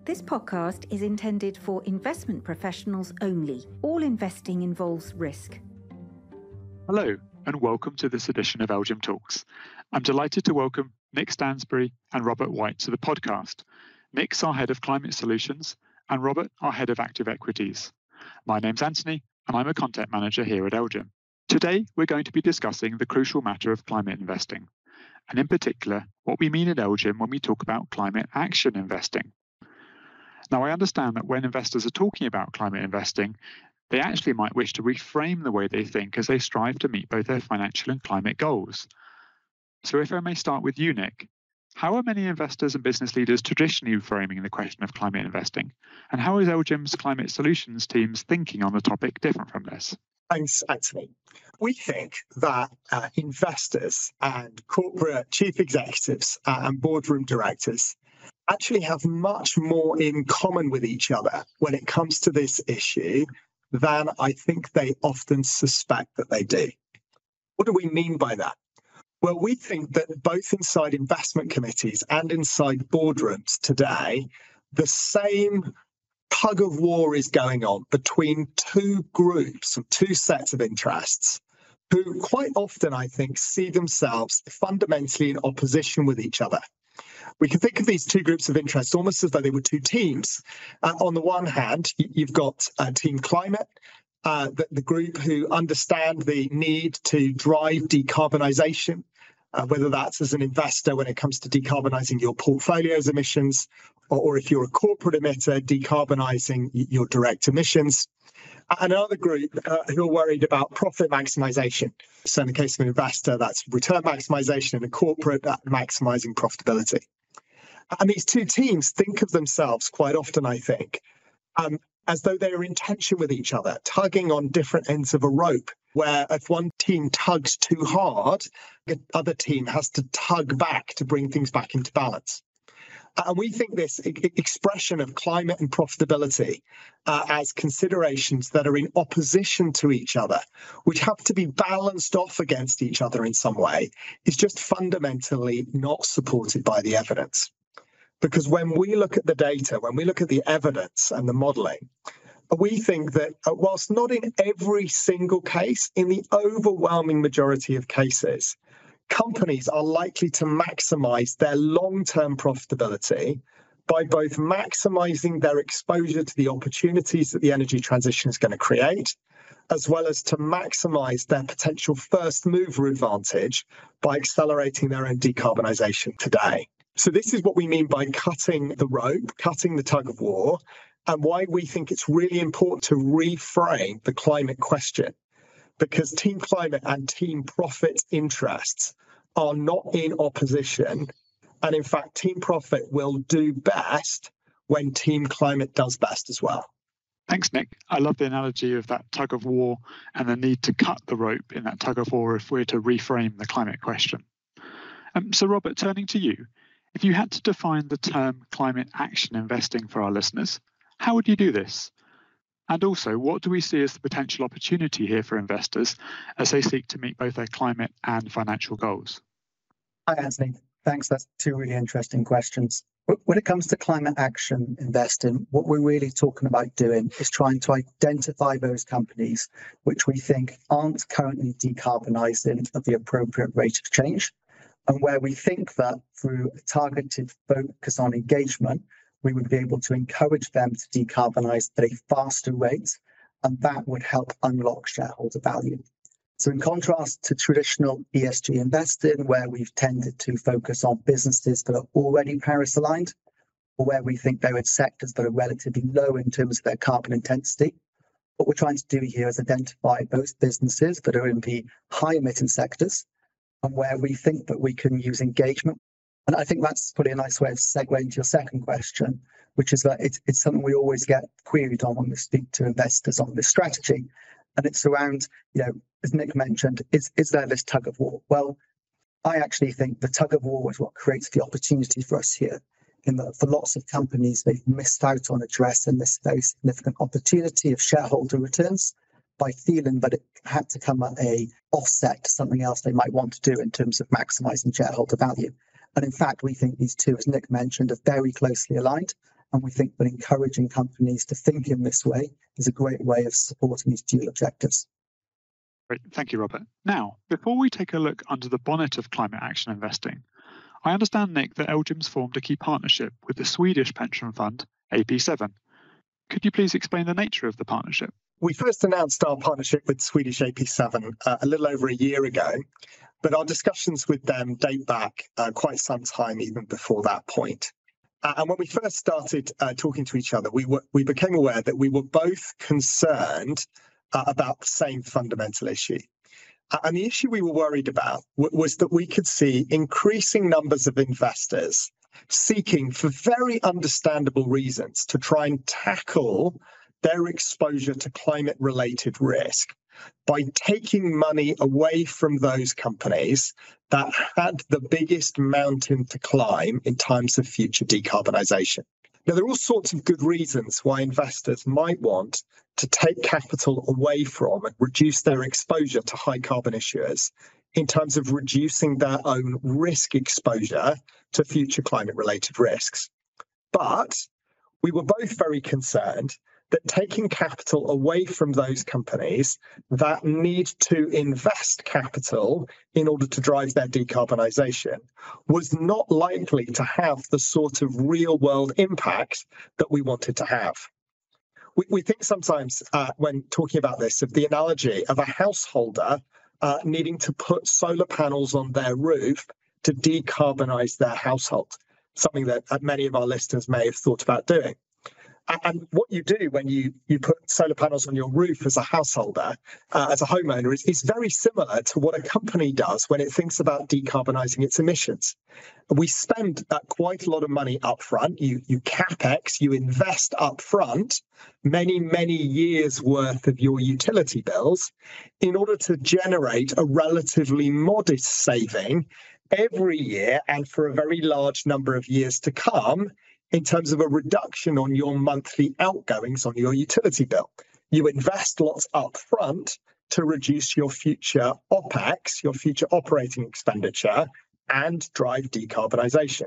This podcast is intended for investment professionals only. All investing involves risk. Hello, and welcome to this edition of LGIM Talks. I'm delighted to welcome Nick Stansbury and Robert White to the podcast. Nick's our Head of Climate Solutions, and Robert, our Head of Active Equities. My name's Anthony, and I'm a Content Manager here at LGIM. Today, we're going to be discussing the crucial matter of climate investing, and in particular, what we mean at LGIM when we talk about climate action investing. Now, I understand that when investors are talking about climate investing, they actually might wish to reframe the way they think as they strive to meet both their financial and climate goals. So if I may start with you, Nick, how are many investors and business leaders traditionally framing the question of climate investing? And how is LGIM's climate solutions team's thinking on the topic different from this? Thanks, Anthony. We think that investors and corporate chief executives and boardroom directors actually have much more in common with each other when it comes to this issue than I think they often suspect that they do. What do we mean by that? Well, we think that both inside investment committees and inside boardrooms today, the same tug of war is going on between two groups and two sets of interests who quite often, I think, see themselves fundamentally in opposition with each other. We can think of these two groups of interest almost as though they were two teams. On the one hand, you've got Team Climate, the group who understand the need to drive decarbonisation, whether that's as an investor when it comes to decarbonising your portfolio's emissions, or if you're a corporate emitter, decarbonising your direct emissions. Another group who are worried about profit maximisation. So in the case of an investor, that's return maximisation, and a corporate maximising profitability. And these two teams think of themselves quite often, I think, as though they are in tension with each other, tugging on different ends of a rope, where if one team tugs too hard, the other team has to tug back to bring things back into balance. And we think this expression of climate and profitability as considerations that are in opposition to each other, which have to be balanced off against each other in some way, is just fundamentally not supported by the evidence. Because when we look at the data, when we look at the evidence and the modelling, we think that whilst not in every single case, in the overwhelming majority of cases, companies are likely to maximise their long-term profitability by both maximising their exposure to the opportunities that the energy transition is going to create, as well as to maximise their potential first mover advantage by accelerating their own decarbonisation today. So this is what we mean by cutting the rope, cutting the tug of war, and why we think it's really important to reframe the climate question. Because Team Climate and Team Profit interests are not in opposition. And in fact, Team Profit will do best when Team Climate does best as well. Thanks, Nick. I love the analogy of that tug of war and the need to cut the rope in that tug of war if we're to reframe the climate question. So Robert, turning to you, if you had to define the term climate action investing for our listeners, how would you do this? And also, what do we see as the potential opportunity here for investors as they seek to meet both their climate and financial goals? Hi, Anthony. Thanks. That's two really interesting questions. When it comes to climate action investing, what we're really talking about doing is trying to identify those companies which we think aren't currently decarbonising at the appropriate rate of change, and where we think that through a targeted focus on engagement, we would be able to encourage them to decarbonise at a faster rate, and that would help unlock shareholder value. So in contrast to traditional ESG investing, where we've tended to focus on businesses that are already Paris aligned, or where we think they're in sectors that are relatively low in terms of their carbon intensity, what we're trying to do here is identify those businesses that are in the high emitting sectors, and where we think that we can use engagement. And I think that's probably a nice way of segueing to your second question, which is that it's something we always get queried on when we speak to investors on this strategy. And it's around, as Nick mentioned, is there this tug of war? Well, I actually think the tug of war is what creates the opportunity for us here. In that for lots of companies, they've missed out on addressing this very significant opportunity of shareholder returns by feeling that it had to come at a offset to something else they might want to do in terms of maximising shareholder value. And in fact, we think these two, as Nick mentioned, are very closely aligned. And we think that encouraging companies to think in this way is a great way of supporting these dual objectives. Great. Thank you, Robert. Now, before we take a look under the bonnet of climate action investing, I understand, Nick, that LGIM's formed a key partnership with the Swedish pension fund, AP7. Could you please explain the nature of the partnership? We first announced our partnership with Swedish AP7 a little over a year ago, but our discussions with them date back quite some time even before that point. And when we first started talking to each other, we became aware that we were both concerned about the same fundamental issue. And the issue we were worried about was that we could see increasing numbers of investors seeking, for very understandable reasons, to try and tackle their exposure to climate-related risk by taking money away from those companies that had the biggest mountain to climb in terms of future decarbonisation. Now, there are all sorts of good reasons why investors might want to take capital away from and reduce their exposure to high carbon issuers in terms of reducing their own risk exposure to future climate-related risks. But we were both very concerned that taking capital away from those companies that need to invest capital in order to drive their decarbonisation was not likely to have the sort of real-world impact that we wanted to have. We think sometimes when talking about this of the analogy of a householder needing to put solar panels on their roof to decarbonise their household, something that many of our listeners may have thought about doing. And what you do when you put solar panels on your roof as a householder, as a homeowner, is very similar to what a company does when it thinks about decarbonising its emissions. We spend quite a lot of money up front. You capex, you invest up front many, many years worth of your utility bills in order to generate a relatively modest saving every year and for a very large number of years to come in terms of a reduction on your monthly outgoings on your utility bill. You invest lots up front to reduce your future OPEX, your future operating expenditure, and drive decarbonisation.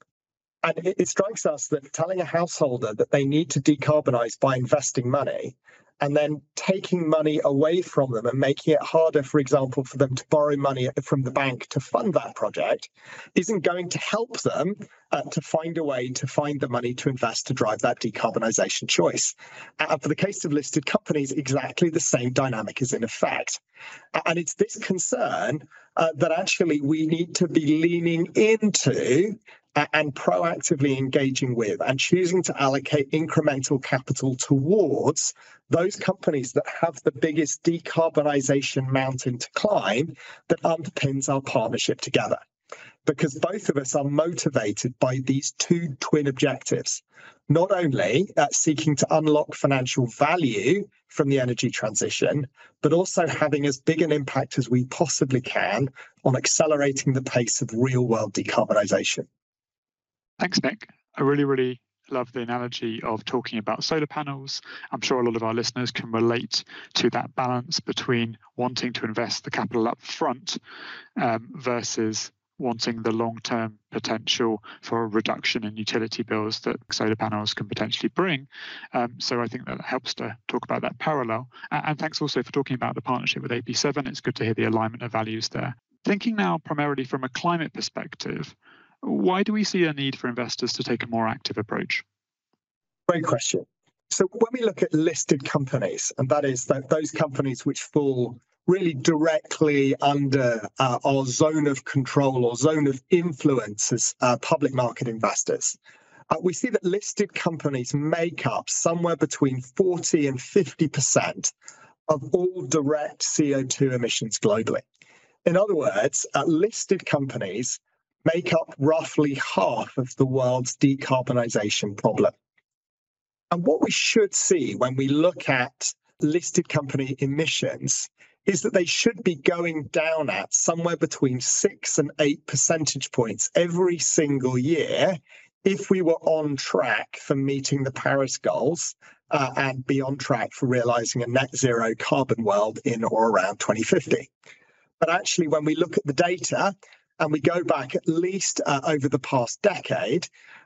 And it strikes us that telling a householder that they need to decarbonise by investing money and then taking money away from them and making it harder, for example, for them to borrow money from the bank to fund that project isn't going to help them to find a way to find the money to invest to drive that decarbonisation choice. And for the case of listed companies, exactly the same dynamic is in effect. And it's this concern that actually we need to be leaning into and proactively engaging with and choosing to allocate incremental capital towards those companies that have the biggest decarbonisation mountain to climb that underpins our partnership together. Because both of us are motivated by these two twin objectives, not only seeking to unlock financial value from the energy transition, but also having as big an impact as we possibly can on accelerating the pace of real-world decarbonisation. Thanks, Nick. I really love the analogy of talking about solar panels. I'm sure a lot of our listeners can relate to that balance between wanting to invest the capital up front versus wanting the long-term potential for a reduction in utility bills that solar panels can potentially bring. So I think that helps to talk about that parallel. And thanks also for talking about the partnership with AP7. It's good to hear the alignment of values there. Thinking now primarily from a climate perspective, why do we see a need for investors to take a more active approach? Great question. So when we look at listed companies, and that is those companies which fall really directly under our zone of control or zone of influence as public market investors, we see that listed companies make up somewhere between 40 and 50% of all direct CO2 emissions globally. In other words, listed companies make up roughly half of the world's decarbonisation problem. And what we should see when we look at listed company emissions is that they should be going down at somewhere between 6 and 8 percentage points every single year if we were on track for meeting the Paris goals and be on track for realising a net zero carbon world in or around 2050. But actually, when we look at the data, and we go back at least over the past decade,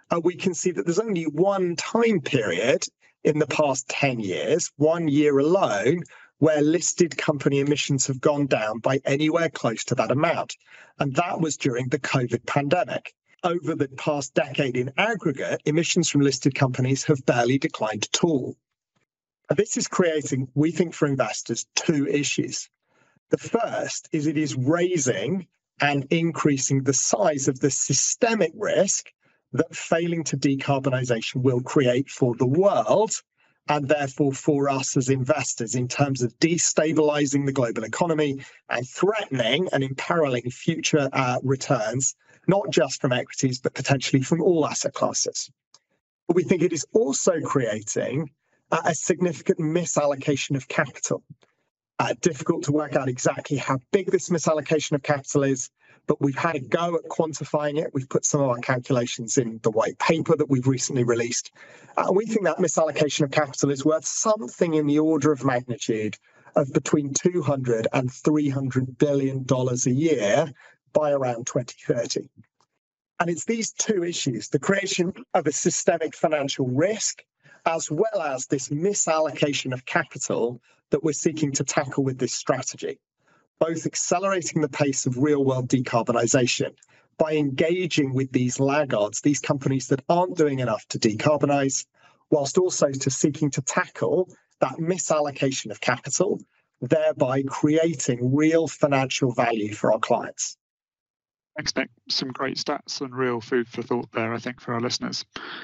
we can see that there's only one time period in the past 10 years, 1 year alone, where listed company emissions have gone down by anywhere close to that amount. And that was during the COVID pandemic. Over the past decade in aggregate, emissions from listed companies have barely declined at all. And this is creating, we think, for investors, two issues. The first is it is raising and increasing the size of the systemic risk that failing to decarbonisation will create for the world, and therefore for us as investors, in terms of destabilising the global economy and threatening and imperiling future returns, not just from equities, but potentially from all asset classes. But we think it is also creating a significant misallocation of capital. Difficult to work out exactly how big this misallocation of capital is, but we've had a go at quantifying it. We've put some of our calculations in the white paper that we've recently released. We think that misallocation of capital is worth something in the order of magnitude of between $200 and $300 billion a year by around 2030. And it's these two issues, the creation of a systemic financial risk, as well as this misallocation of capital, that we're seeking to tackle with this strategy, both accelerating the pace of real-world decarbonisation by engaging with these laggards, these companies that aren't doing enough to decarbonise, whilst also seeking to tackle that misallocation of capital, thereby creating real financial value for our clients. Thanks, Nick. Some great stats and real food for thought there, I think, for our listeners.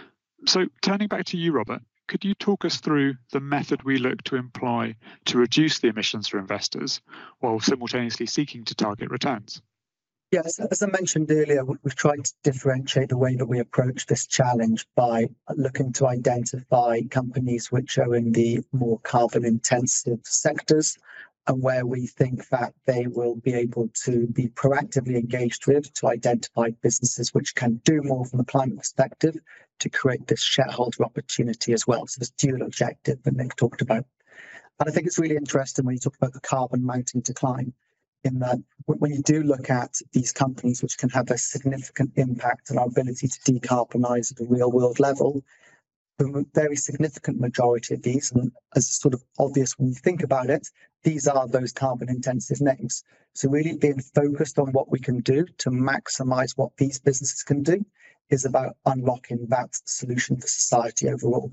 So turning back to you, Robert, could you talk us through the method we look to employ to reduce the emissions for investors while simultaneously seeking to target returns? Yes, as I mentioned earlier, we've tried to differentiate the way that we approach this challenge by looking to identify companies which are in the more carbon-intensive sectors and where we think that they will be able to be proactively engaged with to identify businesses which can do more from a climate perspective to create this shareholder opportunity as well. So this dual objective that Nick talked about. And I think it's really interesting when you talk about the carbon mounting to climb, in that when you do look at these companies which can have a significant impact on our ability to decarbonise at a real world level, the very significant majority of these, and as sort of obvious when you think about it, these are those carbon intensive names. So really being focused on what we can do to maximise what these businesses can do is about unlocking that solution for society overall.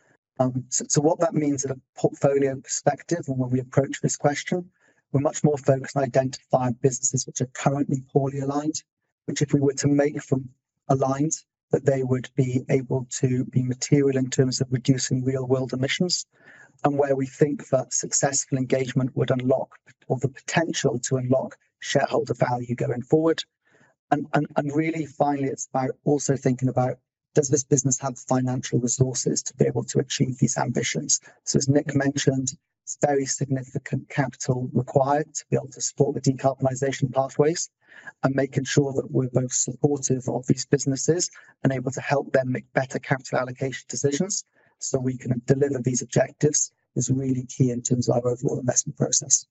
So what that means at a portfolio perspective, and when we approach this question, we're much more focused on identifying businesses which are currently poorly aligned, which if we were to make them aligned, that they would be able to be material in terms of reducing real world emissions, and where we think that successful engagement would unlock, or the potential to unlock, shareholder value going forward. And really, finally, it's about also thinking about, does this business have financial resources to be able to achieve these ambitions? So as Nick mentioned, it's very significant capital required to be able to support the decarbonisation pathways, and making sure that we're both supportive of these businesses and able to help them make better capital allocation decisions so we can deliver these objectives is really key in terms of our overall investment process.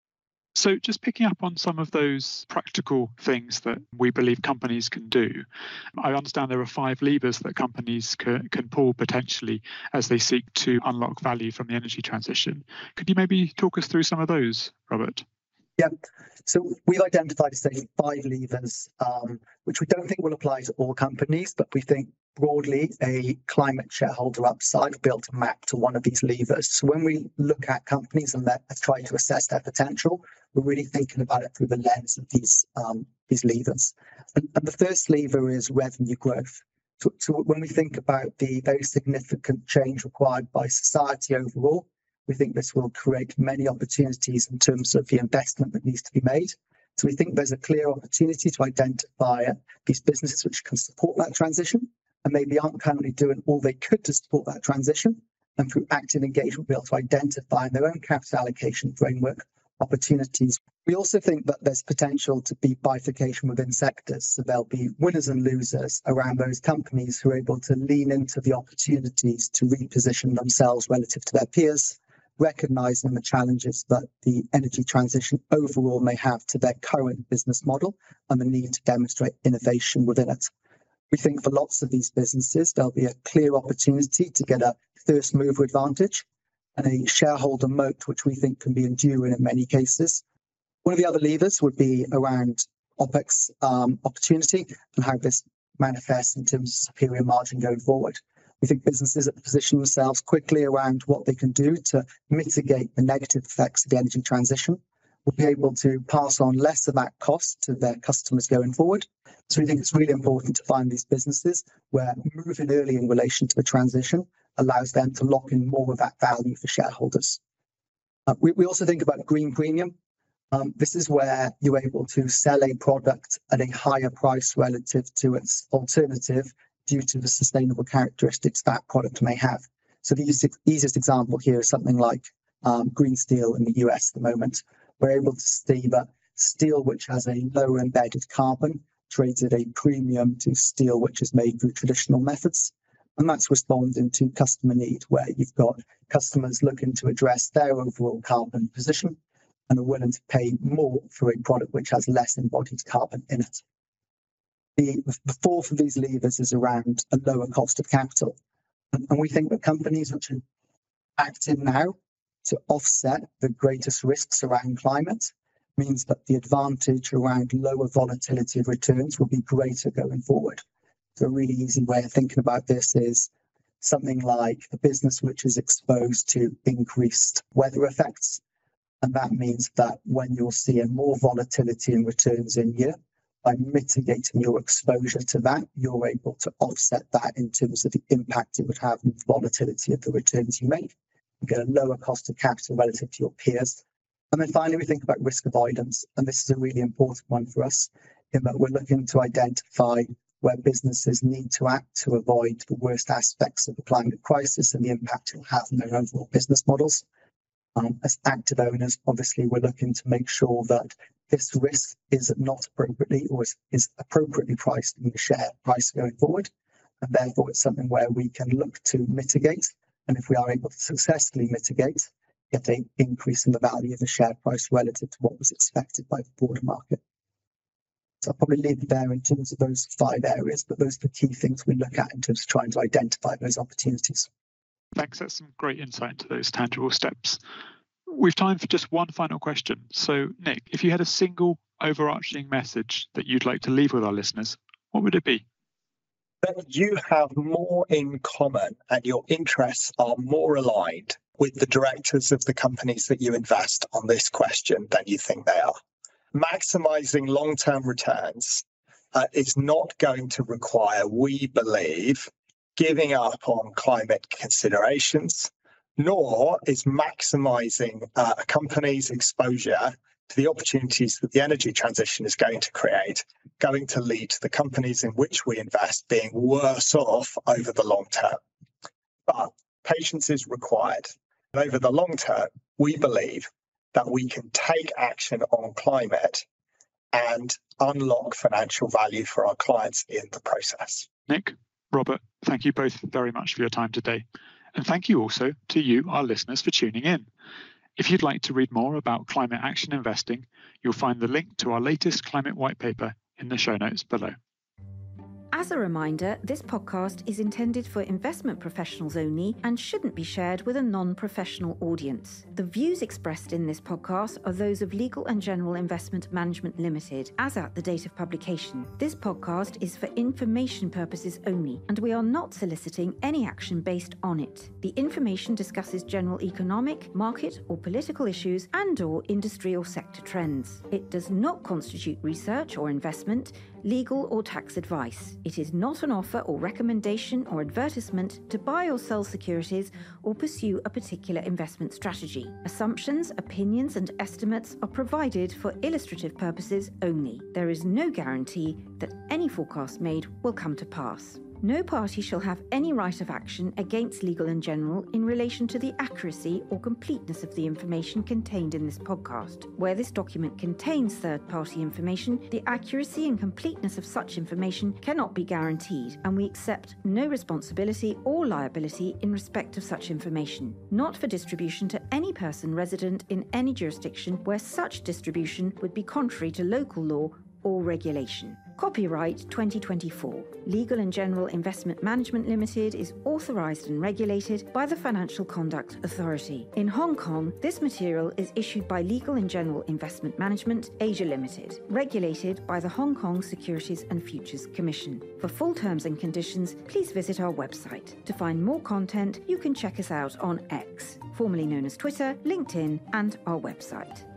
So just picking up on some of those practical things that we believe companies can do, I understand there are 5 levers that companies can pull potentially as they seek to unlock value from the energy transition. Could you maybe talk us through some of those, Robert? Yeah, so we've identified, say, 5 levers, which we don't think will apply to all companies, but we think broadly a climate shareholder upside built to map to one of these levers. So when we look at companies and try to assess their potential, we're really thinking about it through the lens of these levers. And the first lever is revenue growth. So when we think about the very significant change required by society overall, we think this will create many opportunities in terms of the investment that needs to be made. So we think there's a clear opportunity to identify these businesses which can support that transition and maybe aren't currently doing all they could to support that transition. And through active engagement, be able to identify in their own capital allocation framework opportunities. We also think that there's potential to be bifurcation within sectors. So there'll be winners and losers around those companies who are able to lean into the opportunities to reposition themselves relative to their peers, recognising the challenges that the energy transition overall may have to their current business model and the need to demonstrate innovation within it. We think for lots of these businesses, there'll be a clear opportunity to get a first mover advantage and a shareholder moat, which we think can be enduring in many cases. One of the other levers would be around OPEX opportunity and how this manifests in terms of superior margin going forward. We think businesses that position themselves quickly around what they can do to mitigate the negative effects of the energy transition will be able to pass on less of that cost to their customers going forward. So we think it's really important to find these businesses where moving early in relation to the transition allows them to lock in more of that value for shareholders. We also think about green premium. This is where you're able to sell a product at a higher price relative to its alternative due to the sustainable characteristics that product may have. So the easiest example here is something like green steel in the US at the moment. We're able to see that steel which has a lower embedded carbon trades at a premium to steel which is made through traditional methods. And that's responding to customer need, where you've got customers looking to address their overall carbon position and are willing to pay more for a product which has less embodied carbon in it. The fourth of these levers is around a lower cost of capital. And we think that companies which are acting now to offset the greatest risks around climate means that the advantage around lower volatility of returns will be greater going forward. So a really easy way of thinking about this is something like a business which is exposed to increased weather effects. And that means that when you're seeing more volatility in returns in year, by mitigating your exposure to that, you're able to offset that in terms of the impact it would have on the volatility of the returns you make. You get a lower cost of capital relative to your peers. And then finally, we think about risk avoidance. And this is a really important one for us in that we're looking to identify where businesses need to act to avoid the worst aspects of the climate crisis and the impact it'll have on their overall business models. As active owners, obviously, we're looking to make sure that this risk is not appropriately or is appropriately priced in the share price going forward. And therefore, it's something where we can look to mitigate. And if we are able to successfully mitigate, get an increase in the value of the share price relative to what was expected by the broader market. So I'll probably leave it there in terms of those 5 areas, but those are the key things we look at in terms of trying to identify those opportunities. Thanks, that's some great insight into those tangible steps. We've time for just one final question. So, Nick, if you had a single overarching message that you'd like to leave with our listeners, what would it be? That you have more in common and your interests are more aligned with the directors of the companies that you invest on this question than you think they are. Maximizing long-term returns is not going to require, we believe, giving up on climate considerations, nor is maximizing a company's exposure to the opportunities that the energy transition is going to create, going to lead to the companies in which we invest being worse off over the long term. But patience is required. And over the long term, we believe that we can take action on climate and unlock financial value for our clients in the process. Nick, Robert, thank you both very much for your time today. And thank you also to you, our listeners, for tuning in. If you'd like to read more about climate action investing, you'll find the link to our latest climate white paper in the show notes below. As a reminder, this podcast is intended for investment professionals only and shouldn't be shared with a non-professional audience. The views expressed in this podcast are those of Legal & General Investment Management Limited, as at the date of publication. This podcast is for information purposes only, and we are not soliciting any action based on it. The information discusses general economic, market or political issues and/or industry or sector trends. It does not constitute research or investment, legal or tax advice. It is not an offer or recommendation or advertisement to buy or sell securities or pursue a particular investment strategy. Assumptions, opinions and estimates are provided for illustrative purposes only. There is no guarantee that any forecast made will come to pass. No party shall have any right of action against Legal & General in relation to the accuracy or completeness of the information contained in this podcast. Where this document contains third-party information, the accuracy and completeness of such information cannot be guaranteed, and we accept no responsibility or liability in respect of such information, not for distribution to any person resident in any jurisdiction where such distribution would be contrary to local law or regulation. Copyright 2024. Legal & General Investment Management Limited is authorised and regulated by the Financial Conduct Authority. In Hong Kong, this material is issued by Legal & General Investment Management Asia Limited, regulated by the Hong Kong Securities and Futures Commission. For full terms and conditions, please visit our website. To find more content, you can check us out on X, formerly known as Twitter, LinkedIn, and our website.